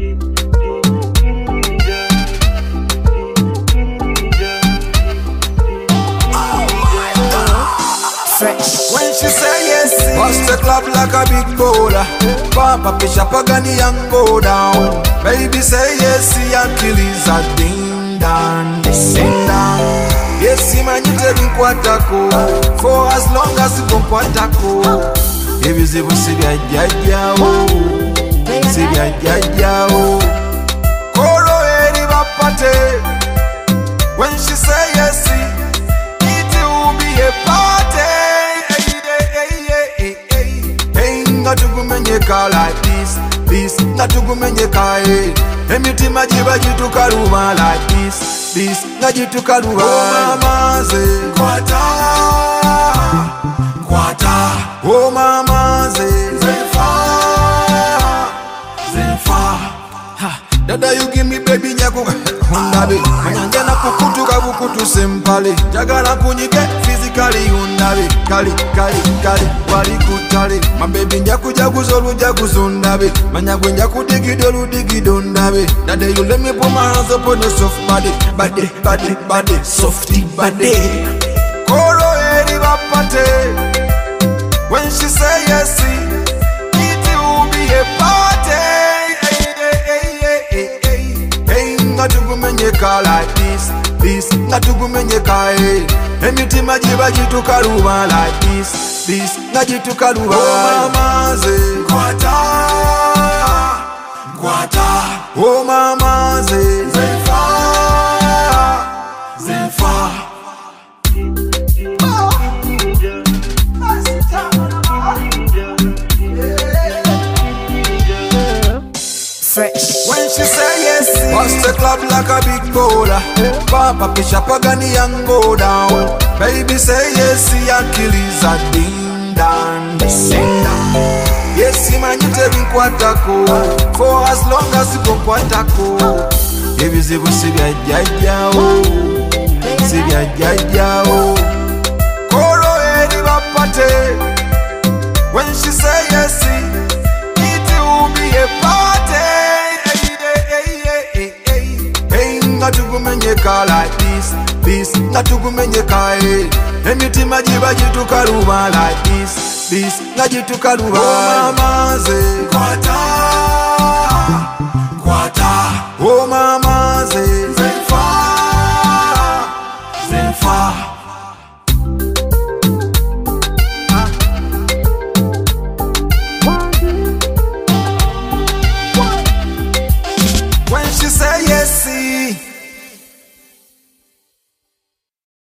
When she say yes, bust the club like a big bowler. Papa fish up a gunny and go down. Baby say yes, Achilles a ding dong, ding dong. Yes, man, you tell me kwatako. For as long as you go kwatako. If you say we see ya ya oh, see ya oh. Koro eri bapate. When she say yes, it will be a party. Natukumenyeka like this, natukumenyeka emitima jiba jitukaluma like this, najitukaluma. Oh mama ze kwata, oh mama ze zefa. Dada you give me baby nyaku undabe, manyanjana kukutuka bukutu sempale. Jagala kunyike physically undabe, kali wali kutale. My baby nyaku jaguzolu jaguzundabe, manyagwe nyaku digido undabe. Dada you let me put my hands up on your soft body, softy body. Koro eri bapate. When she say yes, it will be a party. Natukumenyeka like this, natukumenyeka emitima jiba jitukaluma like this, najitukaluma. Oh mama ze kwata, oh mama ze zefa. Fresh. When she say yes, bust the club like a big bowler. Papa fish up a gunny and go down. Baby say yes, Achilles a ding dong, ding dong. Yes, man, you tell me kwatako. For as long as you go kwatako. If you say we see ya oh, see ya oh. Koro eri bapate. When she say yes, it will be a party. Natukumenyeka like this, natukumenyeka emitima jiba jitukaluma like this, najitukaluma. Oh mama ze kwata, oh mama ze zefa. When she say yes,